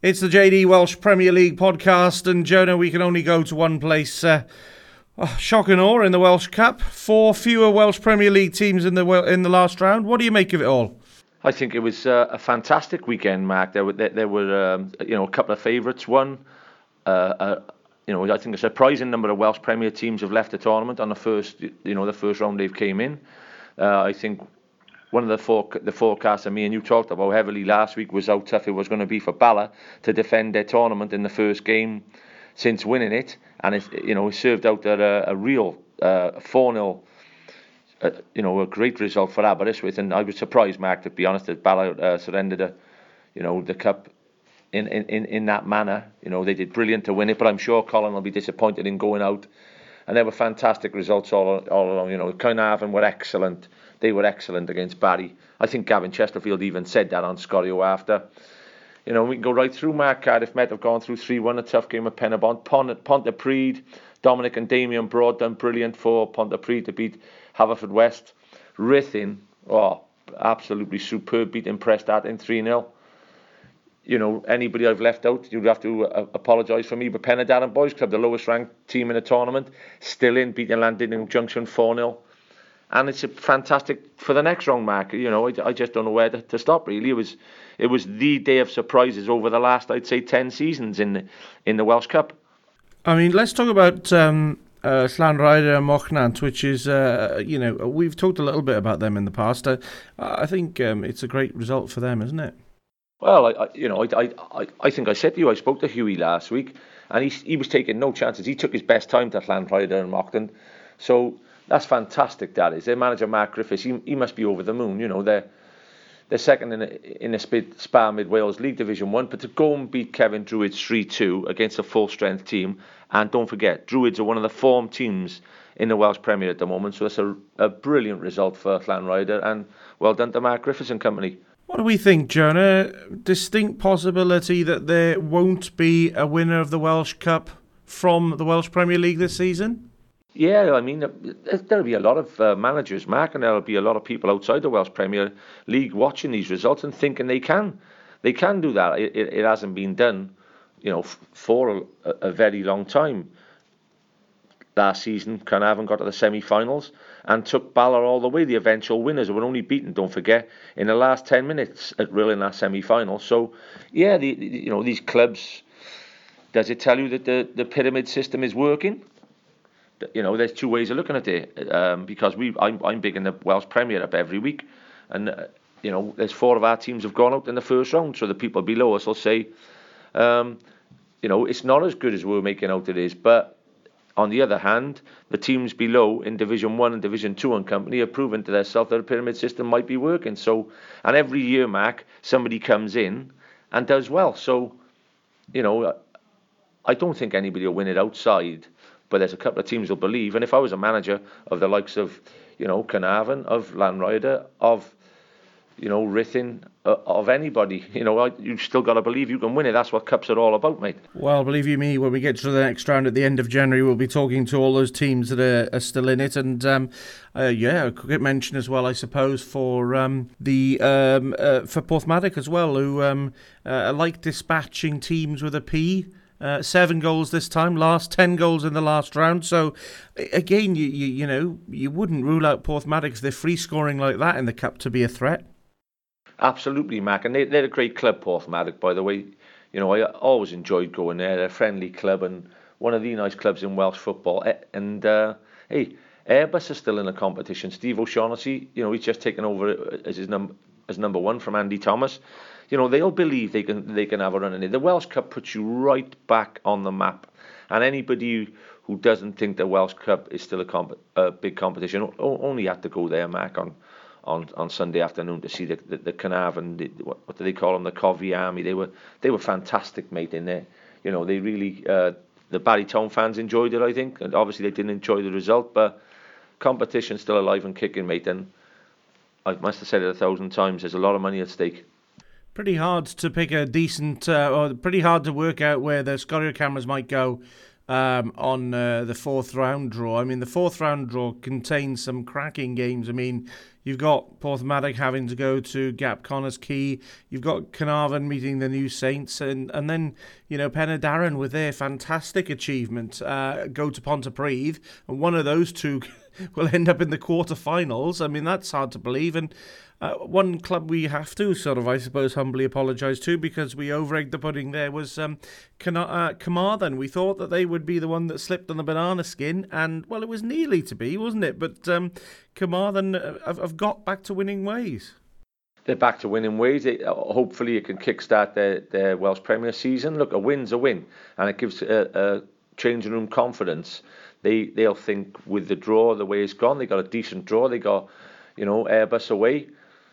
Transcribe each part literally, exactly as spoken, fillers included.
It's the J D Welsh Premier League podcast, and Jonah, we can only go to one place. Uh, oh, shock and awe in the Welsh Cup. Four fewer Welsh Premier League teams in the in the last round. What do you make of it all? I think it was uh, a fantastic weekend, Mark. There were there, there were um, you know a couple of favourites. One, uh, uh, you know, I think a surprising number of Welsh Premier teams have left the tournament on the first you know the first round they've came in. Uh, I think. One of the, for, the forecasts that me and you talked about heavily last week was how tough it was going to be for Bala to defend their tournament in the first game since winning it, and it, you know, it served out a, a real uh, four nil, uh, you know, a great result for Aberystwyth. And I was surprised, Mark, to be honest, that Bala uh, surrendered, a, you know, the cup in, in, in that manner. You know, they did brilliant to win it, but I'm sure Colin will be disappointed in going out. And there were fantastic results all all along. You know, Carnarvon were excellent. They were excellent against Barry. I think Gavin Chesterfield even said that on Scorio after. You know, we can go right through. Mark, Cardiff Met have gone through three one, a tough game at Penabont. Pont- Pontypridd, Dominic and Damien Broad done brilliant for Pontypridd to beat Haverfordwest. Ruthin, oh, absolutely superb, beating Prestat in three nil. You know, anybody I've left out, you'd have to uh, apologise for me. But Penydarren Boys Club, the lowest ranked team in the tournament, still in, beating Llandudno Junction four nil. And it's a fantastic for the next round, Mark. You know, I, I just don't know where to, to stop, really. It was it was the day of surprises over the last, I'd say, ten seasons in the, in the Welsh Cup. I mean, let's talk about um, uh, Llanrhaeadr and Mochnant, which is, uh, you know, we've talked a little bit about them in the past. Uh, I think um, it's a great result for them, isn't it? Well, I, I you know, I, I I think I said to you, I spoke to Hughie last week, and he he was taking no chances. He took his best time to Llanrhaeadr and Mochnant. So that's fantastic, that is. Their manager, Mark Griffiths, he, he must be over the moon. You know, they're, they're second in a, in a Spa Mid Wales League Division one, but to go and beat Kevin Druids three two against a full-strength team, and don't forget, Druids are one of the form teams in the Welsh Premier at the moment, so it's a, a brilliant result for Llanrhaeadr, and well done to Mark Griffiths and company. What do we think, Jonah? Distinct possibility that there won't be a winner of the Welsh Cup from the Welsh Premier League this season? Yeah, I mean, there'll be a lot of uh, managers, Mark, and there'll be a lot of people outside the Welsh Premier League watching these results and thinking they can, they can do that. It, it, it hasn't been done, you know, f- for a, a very long time. Last season, Carnarvon got to the semi-finals and took Bala all the way. The eventual winners were only beaten, don't forget, in the last ten minutes at Rhyl in that semi-final. So, yeah, the, the, you know, these clubs. Does it tell you that the, the pyramid system is working? You know, there's two ways of looking at it. Um, because we, I'm, I'm big in the Welsh Premier up every week, and uh, you know, there's four of our teams have gone out in the first round. So the people below us will say, um, you know, it's not as good as we're making out it is, but. On the other hand, the teams below in Division One and Division Two and company have proven to themselves that the pyramid system might be working. So, and every year, Mark, somebody comes in and does well. So, you know, I don't think anybody will win it outside, but there's a couple of teams will believe. And if I was a manager of the likes of, you know, Carnarvon, of Llanrhaeadr, of, you know, Ruthin, uh, of anybody, you know, you've still got to believe you can win it. That's what cups are all about, mate. Well, believe you me, when we get to the next round at the end of January, we'll be talking to all those teams that are, are still in it. And, um, uh, yeah, a quick mention as well, I suppose, for um, the um, uh, for Porthmadog as well, who um, uh, like dispatching teams with a P. Uh, seven goals this time, last ten goals in the last round. So, again, you you, you know, you wouldn't rule out Porthmadog if they're free scoring like that in the Cup to be a threat. Absolutely, Mac, and they, they're a great club, Porthmadog, by the way. You know, I always enjoyed going there. They're a friendly club and one of the nice clubs in Welsh football. And, uh, hey, Airbus is still in the competition. Steve O'Shaughnessy, you know, he's just taken over as his num- as number one from Andy Thomas. You know, they'll believe they can they can have a run in it. The Welsh Cup puts you right back on the map. And anybody who doesn't think the Welsh Cup is still a, comp- a big competition only have to go there, Mac, on... On, on Sunday afternoon to see the the, the Carnarvon, the, what, what do they call them, the Covey Army. They were they were fantastic, mate. In there, you know, they really uh, the Barry Town fans enjoyed it. I think, and obviously they didn't enjoy the result, but competition's still alive and kicking, mate. And I must have said it a thousand times. There's a lot of money at stake. Pretty hard to pick a decent, uh, or pretty hard to work out where the Scorio cameras might go um, on uh, the fourth round draw. I mean, the fourth round draw contains some cracking games. I mean, you've got Porthmadog having to go to Gap Connors Quay. You've got Carnarvon meeting the New Saints. And, and then, you know, Penydarren with their fantastic achievement uh, go to Pontypridd. And one of those two will end up in the quarterfinals. I mean, that's hard to believe. And uh, one club we have to sort of, I suppose, humbly apologise to because we over-egged the pudding there was um, uh, Carmarthen. We thought that they would be the one that slipped on the banana skin. And, well, it was nearly to be, wasn't it? But um, Carmarthen have, have got back to winning ways. They're back to winning ways. It, hopefully it can kickstart their, their Welsh Premier season. Look, a win's a win. And it gives a, a changing room confidence. They, they'll think with the draw, the way it's gone, they got a decent draw. They got, you know, Airbus away.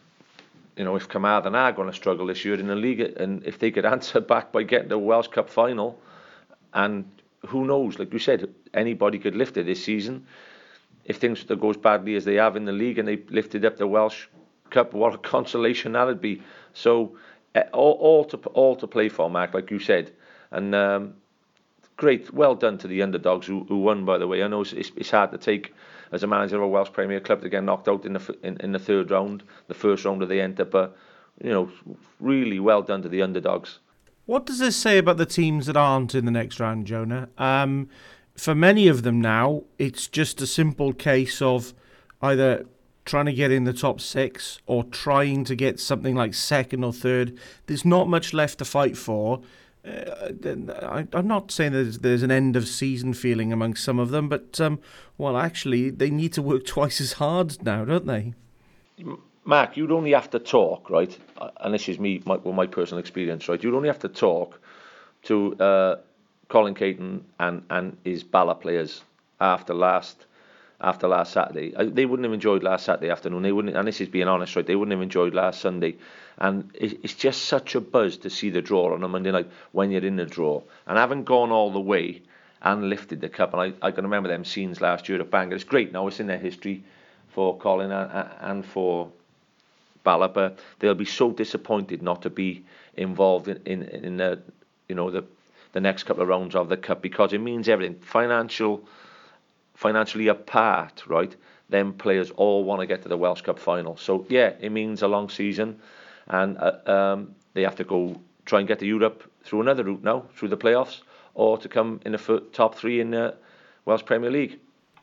You know, if Carmarthen are going to struggle this year in the league, and if they could answer back by getting the Welsh Cup final, and who knows, like you said, anybody could lift it this season. If things go as badly as they have in the league and they lifted up the Welsh Cup, what a consolation that would be. So, uh, all, all to all to play for, Mark, like you said. And um, great, well done to the underdogs who, who won, by the way. I know it's, it's, it's hard to take as a manager of a Welsh Premier club to get knocked out in the in, in the third round, the first round that they enter, but, you know, really well done to the underdogs. What does this say about the teams that aren't in the next round, Jonah? Um, for many of them now, it's just a simple case of either trying to get in the top six or trying to get something like second or third. There's not much left to fight for. Uh, I, I'm not saying there's, there's an end of season feeling amongst some of them, but um, well, actually, they need to work twice as hard now, don't they? Mark, you'd only have to talk, right? And this is me, my, well, my personal experience, right? You'd only have to talk to uh, Colin Caton and and his Bala players after last after last Saturday. They wouldn't have enjoyed last Saturday afternoon. They wouldn't, and this is being honest, right? They wouldn't have enjoyed last Sunday. And it's just such a buzz to see the draw on a Monday night when you're in the draw. And having gone all the way and lifted the cup, and I, I can remember them scenes last year at Bangor. It's great now, it's in their history for Colin and, and for Bala, but they'll be so disappointed not to be involved in, in, in the, you know, the, the next couple of rounds of the cup, because it means everything. Financial, financially apart, right? Them players all want to get to the Welsh Cup final. So, yeah, it means a long season. And uh, um, they have to go try and get to Europe through another route now, through the playoffs, or to come in the f- top three in the Welsh Premier League.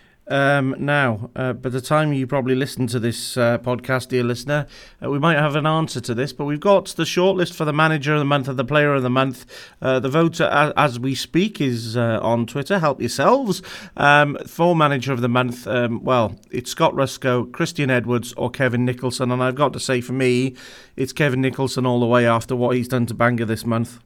Um, now, uh, by the time you probably listen to this uh, podcast, dear listener, uh, we might have an answer to this, but we've got the shortlist for the Manager of the Month and the Player of the Month. Uh, the vote, uh, as we speak, is uh, on Twitter. Help yourselves. Um, for Manager of the Month, um, well, it's Scott Ruscoe, Christian Edwards or Kevin Nicholson, and I've got to say, for me, it's Kevin Nicholson all the way after what he's done to Bangor this month.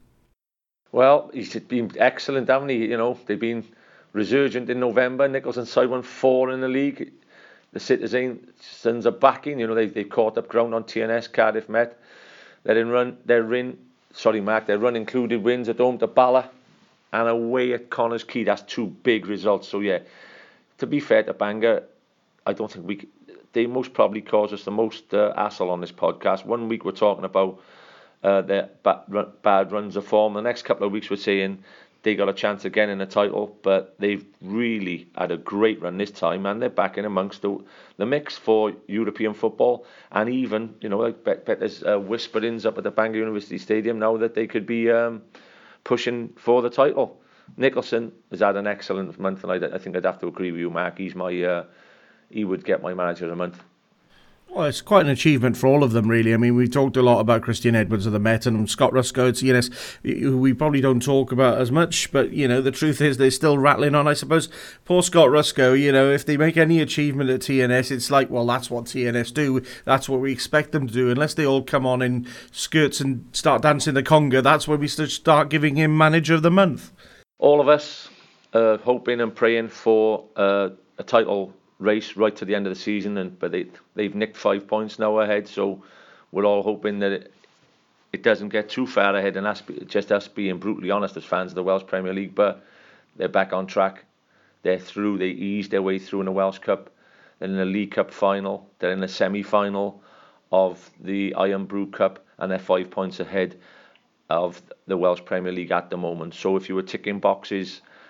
Well, he's been excellent, haven't he? You know, they've been resurgent in November. Nicholson's side won four in the league. The citizens are backing. You know, they they caught up ground on T N S, Cardiff Met. They're in run. They're in. Sorry, Mark. Their run included wins at home to Bala and away at Connors Quay. That's two big results. So yeah, to be fair to Bangor, I don't think we. They most probably cause us the most uh, hassle on this podcast. One week we're talking about uh, their ba- bad runs of form. The next couple of weeks we're saying they got a chance again in the title, but they've really had a great run this time, and they're back in amongst the, the mix for European football. And even, you know, I bet, bet there's uh, whisperings up at the Bangor University Stadium now that they could be um, pushing for the title. Nicholson has had an excellent month, and I, I think I'd have to agree with you, Mark. He's my, uh, he would get my Manager of the Month. Well, it's quite an achievement for all of them, really. I mean, we talked a lot about Christian Edwards of the Met and Scott Ruscoe at T N S, who we probably don't talk about as much, but, you know, the truth is they're still rattling on. I suppose poor Scott Ruscoe, you know, if they make any achievement at T N S, it's like, well, that's what T N S do. That's what we expect them to do. Unless they all come on in skirts and start dancing the conga, that's when we start giving him Manager of the Month. All of us uh, hoping and praying for uh, a title race right to the end of the season, and but they they've nicked five points now ahead, so we're all hoping that it, it doesn't get too far ahead, and that's just us being brutally honest as fans of the Welsh Premier League. But they're back on track. They're through. They eased their way through in the Welsh Cup. They're in the League Cup final. They're in the semi-final of the Iron Brew Cup, and they're five points ahead of the Welsh Premier League at the moment. So if you were ticking boxes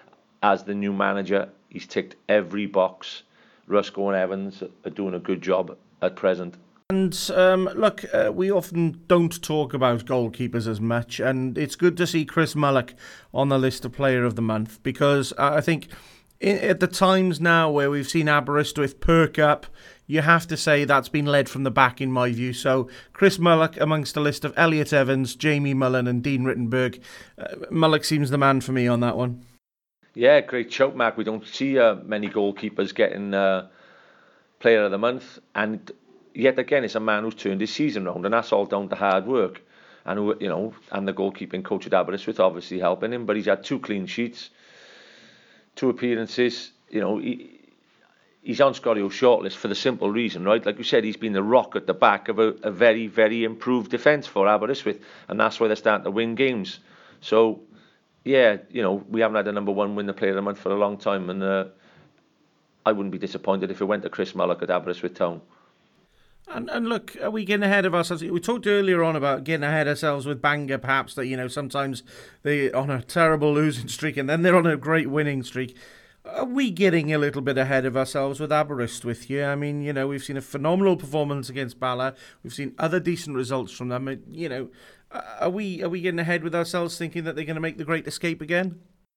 as the new manager, he's ticked every box. Rusco and Evans are doing a good job at present. And um, look, uh, we often don't talk about goalkeepers as much, and it's good to see Chris Mullock on the list of Player of the Month, because I think in, at the times now where we've seen Aberystwyth perk up, you have to say that's been led from the back in my view. So Chris Mullock amongst a list of Elliot Evans, Jamie Mullen and Dean Rittenberg. Uh, Mullock seems the man for me on that one. Yeah, great shout, Mark. We don't see uh, many goalkeepers getting uh, Player of the Month, and yet again, it's a man who's turned his season round, and that's all down to hard work. And who, you know, and the goalkeeping coach at Aberystwyth obviously helping him. But he's had two clean sheets, two appearances. You know, he, he's on Scorio's shortlist for the simple reason, right? Like you said, he's been the rock at the back of a, a very, very improved defence for Aberystwyth, and that's why they're starting to win games. So, yeah, you know, we haven't had a number one win the Player of the Month for a long time, and uh, I wouldn't be disappointed if it went to Chris Mullock at Aberystwyth Town. And, and look, are we getting ahead of ourselves? We talked earlier on about getting ahead of ourselves with Bangor, perhaps, that, you know, sometimes they're on a terrible losing streak and then they're on a great winning streak. Are we getting a little bit ahead of ourselves with Aberystwyth here? I mean, you know, we've seen a phenomenal performance against Bala. We've seen other decent results from them. You know, are we are we getting ahead with ourselves thinking that they're going to make the great escape again?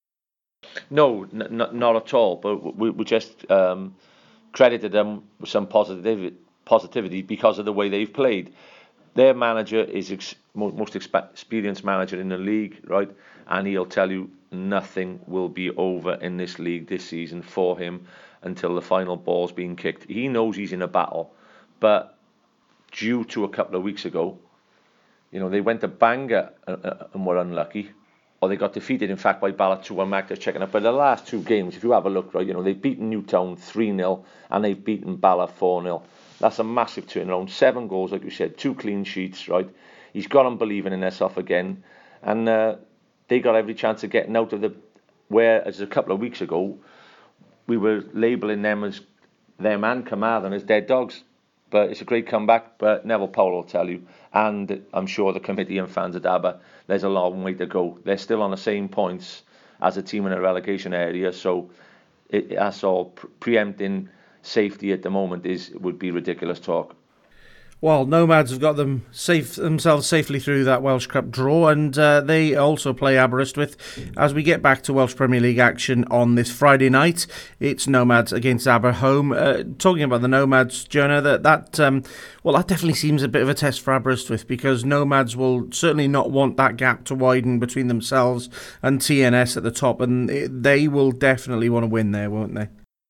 No, n- n- not at all. But we, we just um, credited them with some positivity. positivity because of the way they've played. Their manager is ex- most experienced manager in the league, right? And he'll tell you nothing will be over in this league this season for him until the final ball's being kicked. He knows he's in a battle, but due to a couple of weeks ago, you know, they went to Bangor and were unlucky, or they got defeated, in fact, by Bala two one. Mark, just checking up. But the last two games, if you have a look, right, you know, they've beaten Newtown three nil and they've beaten Bala four nil. That's a massive turnaround. Seven goals, like you said, two clean sheets, right? He's got them believing in themselves again. And uh, they got every chance of getting out of the... Whereas a couple of weeks ago, we were labelling them as them and Carmarthen as dead dogs. But it's a great comeback. But Neville Powell will tell you, and I'm sure the committee and fans at Aber, there's a long way to go. They're still on the same points as a team in a relegation area. So it, that's all pre- preempting... safety at the moment is would be ridiculous talk. Well, Nomads have got them safe themselves safely through that Welsh Cup draw, and uh, they also play Aberystwyth. As we get back to Welsh Premier League action on this Friday night, it's Nomads against Aber home. Uh, talking about the Nomads, Jonah, that that um, well, that definitely seems a bit of a test for Aberystwyth, because Nomads will certainly not want that gap to widen between themselves and T N S at the top, and it, they will definitely want to win there, won't they?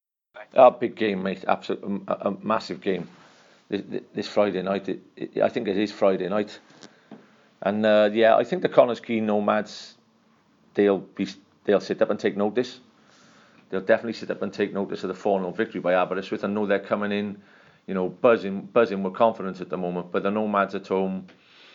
A big game, mate. Absolute, a, a massive game. This, this Friday night. It, it, I think it is Friday night. And uh, yeah, I think the Connors Quay Nomads, they'll be, they'll sit up and take notice. They'll definitely sit up and take notice of the four nil victory by Aberystwyth. I know they're coming in, you know, buzzing, buzzing with confidence at the moment. But the Nomads at home,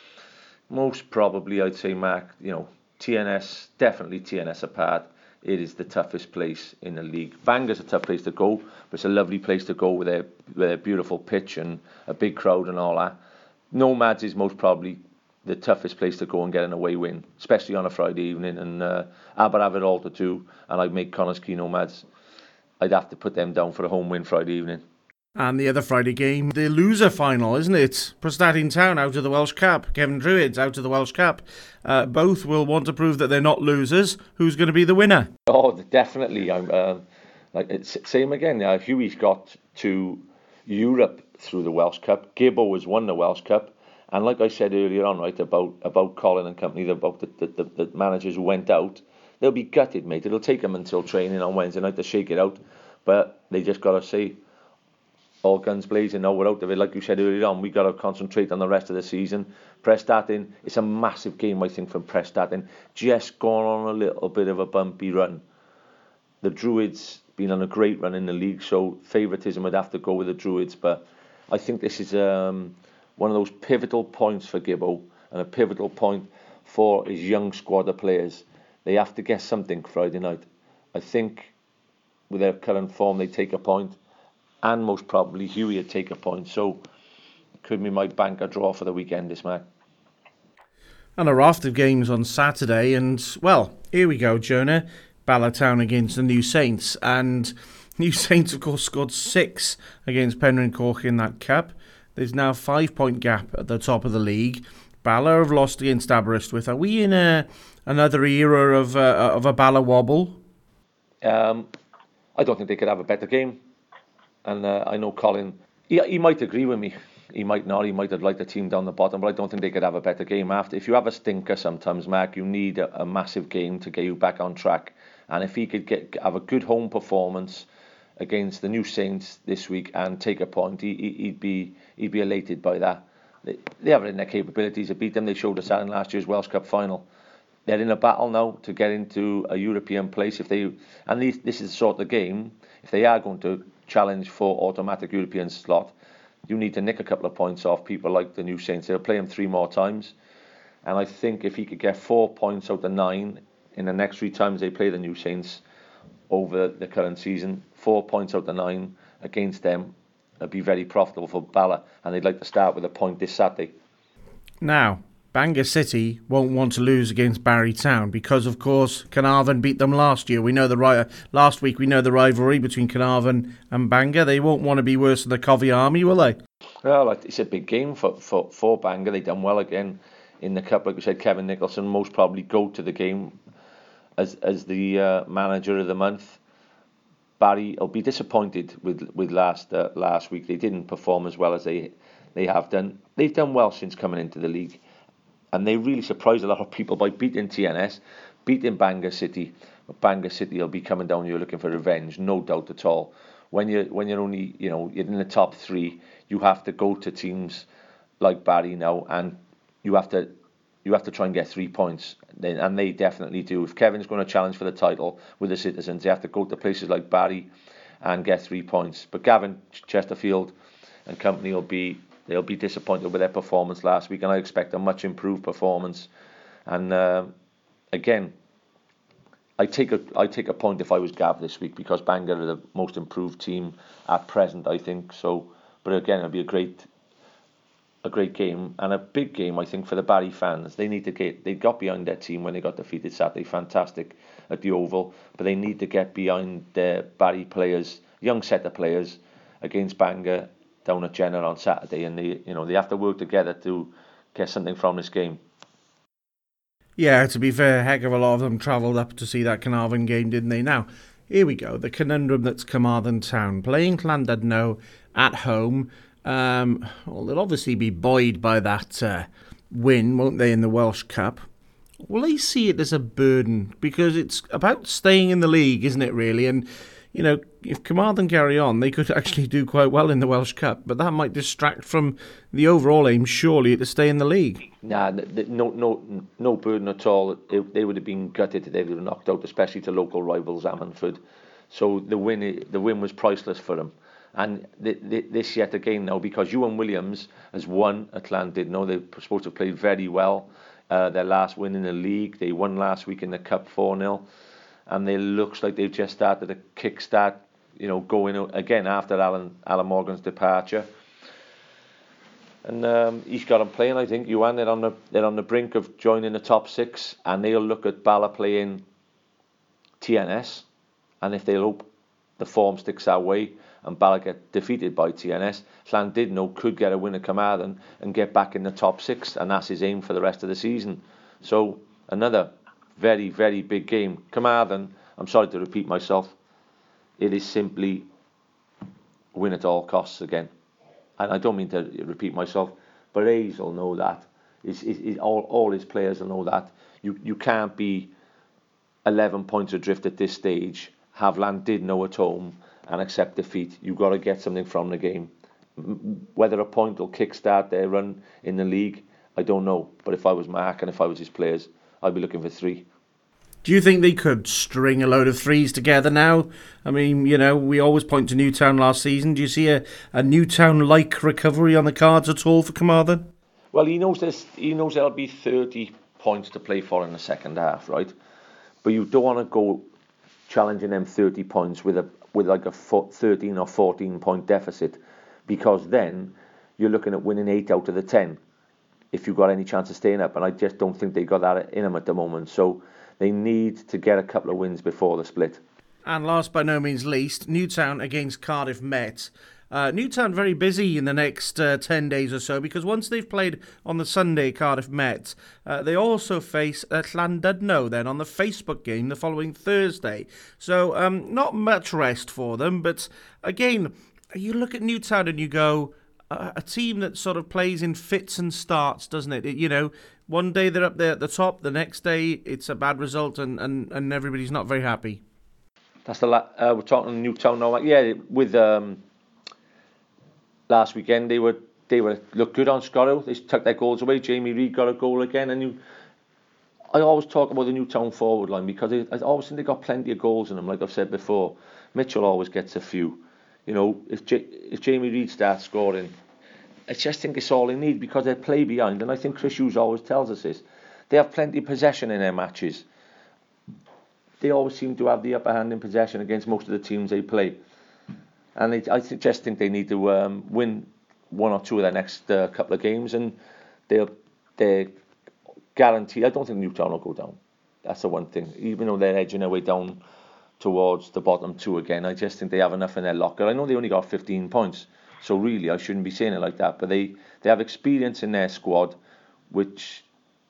most probably, I'd say, Mark, you know, T N S, definitely T N S apart. It is the toughest place in the league. Bangor's a tough place to go, but it's a lovely place to go with their, with their beautiful pitch and a big crowd and all that. Nomads is most probably the toughest place to go and get an away win, especially on a Friday evening. And uh, Aber have it all to do, and I'd make Connors Quay Nomads. I'd have to put them down for a home win Friday evening. And the other Friday game, the loser final, isn't it? Prestatyn Town out of the Welsh Cup, Kevin Druids out of the Welsh Cup. Uh, both will want to prove that they're not losers. Who's going to be the winner? Oh, definitely. I'm uh, like it's same again. Uh, Huey's got to Europe through the Welsh Cup. Gibbo has won the Welsh Cup, and like I said earlier on, right about about Colin and company, about the the, the, the managers who went out, they'll be gutted, mate. It'll take them until training on Wednesday night to shake it out, but they just got to say, all guns blazing, now we're out of it. Like you said earlier on, we got to concentrate on the rest of the season. Prestatyn, it's a massive game, I think, from Prestatyn. Just gone on a little bit of a bumpy run. The Druids been on a great run in the league, so favouritism would have to go with the Druids. But I think this is um, one of those pivotal points for Gibbo, and a pivotal point for his young squad of players. They have to get something Friday night. I think with their current form, they take a point. And most probably Huey would take a point. So could be my banker draw for the weekend, this man. And a raft of games on Saturday. And, well, here we go, Jonah. Bala Town against the New Saints. And New Saints, of course, scored six against Penryn Coch in that cup. There's now a five-point gap at the top of the league. Bala have lost against Aberystwyth. Are we in a, another era of uh, of a Bala wobble? Um, I don't think they could have a better game. And uh, I know Colin, he, he might agree with me. He might not. He might have liked the team down the bottom, but I don't think they could have a better game after. If you have a stinker sometimes, Mark, you need a, a massive game to get you back on track. And if he could get have a good home performance against the New Saints this week and take a point, he, he'd be he'd be elated by that. They, they have it in their capabilities to beat them. They showed us that in last year's Welsh Cup final. They're in a battle now to get into a European place. If they and these, this is the sort of game, if they are going to challenge for automatic European slot, you need to nick a couple of points off people like the New Saints. They'll play them three more times. And I think if he could get four points out of nine in the next three times they play the New Saints over the current season, four points out of nine against them, it'd be very profitable for Bala. And they'd like to start with a point this Saturday. Now, Bangor City won't want to lose against Barry Town because, of course, Carnarvon beat them last year. We know the ri- last week we know the rivalry between Carnarvon and Bangor. They won't want to be worse than the Covey Army, will they? Well, it's a big game for, for, for Bangor. They've done well again in the cup. Like we said, Kevin Nicholson most probably go to the game as as the uh, manager of the month. Barry will be disappointed with with last uh, last week. They didn't perform as well as they they have done. They've done well since coming into the league. And they really surprised a lot of people by beating T N S, beating Bangor City. But Bangor City will be coming down here looking for revenge, no doubt at all. When you're when you're only, you know, you're in the top three, you have to go to teams like Barry now, and you have to you have to try and get three points. And they definitely do. If Kevin's going to challenge for the title with the Citizens, they have to go to places like Barry and get three points. But Gavin Chesterfield and company will be. They'll be disappointed with their performance last week, and I expect a much improved performance. And uh, again, I take a I take a point if I was Gav this week because Bangor are the most improved team at present, I think. So, but again, it'll be a great a great game and a big game, I think, for the Barry fans. They need to get they got behind their team when they got defeated Saturday, fantastic at the Oval, but they need to get behind their Barry players, young set of players, against Bangor down at Jenner on Saturday, and they, you know, they have to work together to get something from this game. Yeah, to be fair, a heck of a lot of them travelled up to see that Carnarvon game, didn't they? Now, here we go. The conundrum that's Carmarthen Town playing Llandudno at home. Um, well, they'll obviously be buoyed by that uh, win, won't they, in the Welsh Cup? Will they see it as a burden? Because it's about staying in the league, isn't it, really? And you know, if Carmarthen carry on, they could actually do quite well in the Welsh Cup, but that might distract from the overall aim, surely, to stay in the league. Nah, no, no, no burden at all. It, they would have been gutted if they were knocked out, especially to local rivals Ammanford. So the win, the win was priceless for them. And the, the, this yet again now, because Ewan Williams has won at Llandudno, they're supposed to have played very well. Uh, their last win in the league, they won last week in the Cup four nil. And it looks like they've just started a kickstart, you know, going again after Alan Alan Morgan's departure. And um, he's got them playing, I think. Ewan, they're on the they're on the brink of joining the top six, and they'll look at Bala playing T N S, and if they'll hope the form sticks that way, and Bala get defeated by T N S, Llandudno could get a win at Carmarthen and get back in the top six, and that's his aim for the rest of the season. So another very, very big game. Carmarthen, I'm sorry to repeat myself, it is simply win at all costs again. And I don't mean to repeat myself, but Hayes will know that. It's, it's, it's all, all his players will know that. You you can't be eleven points adrift at this stage, have Llandudno at home and accept defeat. You've got to get something from the game. Whether a point will kickstart their run in the league, I don't know. But if I was Mark and if I was his players, I'd be looking for three. Do you think they could string a load of threes together now? I mean, you know, we always point to Newtown last season. Do you see a, a Newtown-like recovery on the cards at all for Carmarthen? Well, he knows this. He knows there'll be thirty points to play for in the second half, right? But you don't want to go challenging them thirty points with a with like a thirteen or fourteen point deficit, because then you're looking at winning eight out of the ten if you've got any chance of staying up. And I just don't think they got that in them at the moment. So They need to get a couple of wins before the split. And last but no means least, Newtown against Cardiff Met. Uh, Newtown very busy in the next uh, ten days or so, because once they've played on the Sunday, Cardiff Met, uh, they also face uh, Llandudno then on the Facebook game the following Thursday. So um, not much rest for them, but again, you look at Newtown and you go, uh, a team that sort of plays in fits and starts, doesn't it? it? You know, one day they're up there at the top, the next day it's a bad result and, and, and everybody's not very happy. That's the la- uh, we're talking Newtown now. Yeah, with um, last weekend they were they were looked good on Scorrow. They took their goals away. Jamie Reid got a goal again, and you, I always talk about the Newtown forward line because I, I always think they got plenty of goals in them. Like I've said before, Mitchell always gets a few. You know, if J- if Jamie Reid starts scoring, I just think it's all they need because they play behind, and I think Chris Hughes always tells us this. They have plenty of possession in their matches. They always seem to have the upper hand in possession against most of the teams they play. And they, I th- just think they need to um, win one or two of their next uh, couple of games, and they'll they're guaranteed. I don't think Newtown will go down. That's the one thing. Even though they're edging their way down towards the bottom two again, I just think they have enough in their locker. I know they only got fifteen points, so really I shouldn't be saying it like that. But they, they have experience in their squad, which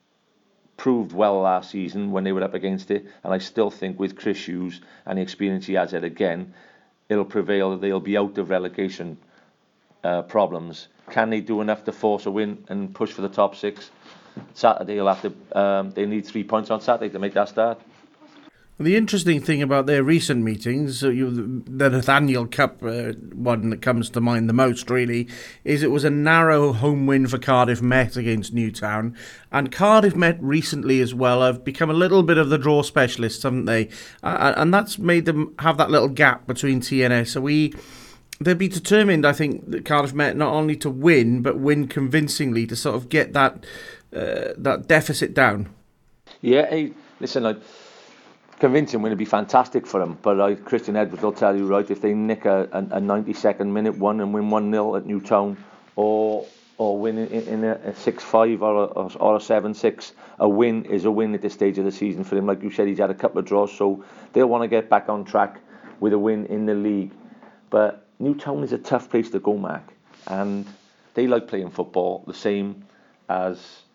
proved well last season when they were up against it, and I still think with Chris Hughes and the experience he has it again, it'll prevail. They'll be out of relegation uh, problems. Can they do enough to force a win and push for the top six? Saturday, they'll have to. Um, they need three points on Saturday to make that start. The interesting thing about their recent meetings, uh, you, the Nathaniel Cup uh, one that comes to mind the most, really, is it was a narrow home win for Cardiff Met against Newtown. And Cardiff Met recently as well have become a little bit of the draw specialists, haven't they? Uh, and that's made them have that little gap between T and S. So we, they'll be determined, I think, that Cardiff Met not only to win, but win convincingly to sort of get that uh, that deficit down. Yeah, hey, listen, like, convincing would be fantastic for them, but uh, Christian Edwards will tell you, right, if they nick a, a, a ninety-second minute one and win one nil at Newtown, or or win in, in a, a six five or a, or a seven six, a win is a win at this stage of the season for him. Like you said, he's had a couple of draws, so they'll want to get back on track with a win in the league. But Newtown is a tough place to go, Mark, and they like playing football the same as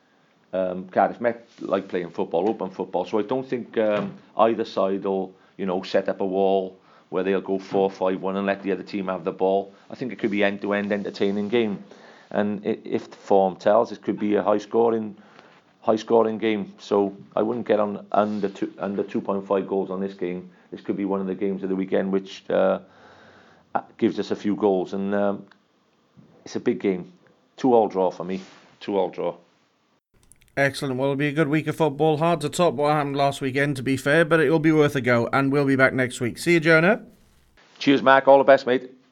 Um, Cardiff Met like playing football, open football. So I don't think um, either side will, you know, set up a wall where they'll go four five one and let the other team have the ball. I think it could be end-to-end entertaining game, and if the form tells, it could be a high-scoring, high-scoring game. So I wouldn't get on under two, under two point five goals on this game. This could be one of the games of the weekend which uh, gives us a few goals, and um, it's a big game. Two-all draw for me. Two-all draw. Excellent. Well, it'll be a good week of football. Hard to top what happened last weekend, to be fair, but it'll be worth a go, and we'll be back next week. See you, Jonah. Cheers, Mark. All the best, mate.